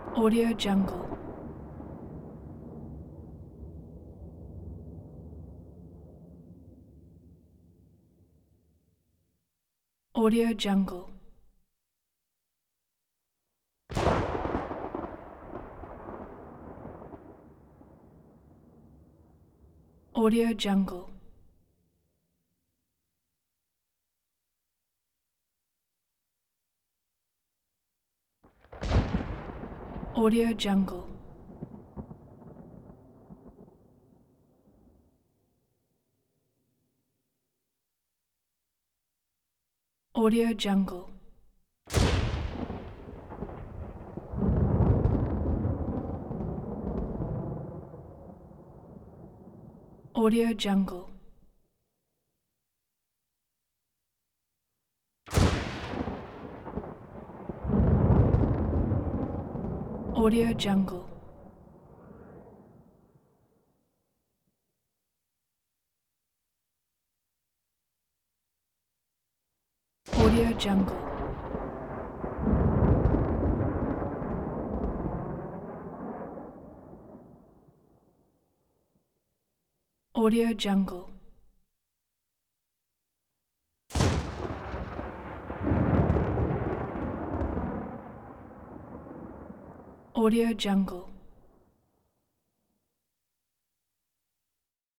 Audio Jungle. Audio Jungle. Audio Jungle. Audio Jungle. Audio Jungle. Audio Jungle. Audio Jungle. Audio Jungle. Audio Jungle. Audio Jungle.